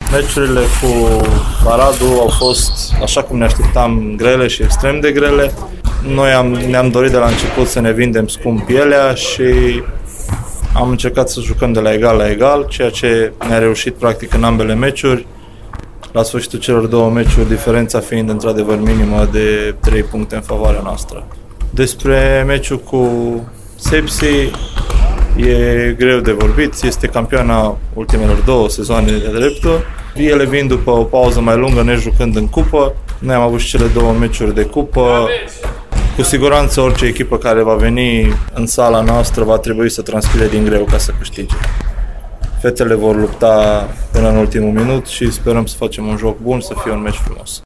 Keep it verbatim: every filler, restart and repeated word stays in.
Meciurile cu Aradul au fost, așa cum ne așteptam, grele și extrem de grele. Noi am, ne-am dorit de la început să ne vindem scump pielea și am încercat să jucăm de la egal la egal, ceea ce ne-a reușit practic în ambele meciuri. La sfârșitul celor două meciuri, diferența fiind într-adevăr minimă de trei puncte în favoarea noastră. Despre meciul cu Sepsi, e greu de vorbit, este campioana ultimelor două sezoane de dreptul. Ele vin după o pauză mai lungă, nejucând în cupă. Noi am avut și cele două meciuri de cupă. Cu siguranță orice echipă care va veni în sala noastră va trebui să transpire din greu ca să câștige. Fetele vor lupta până în ultimul minut și sperăm să facem un joc bun, să fie un meci frumos.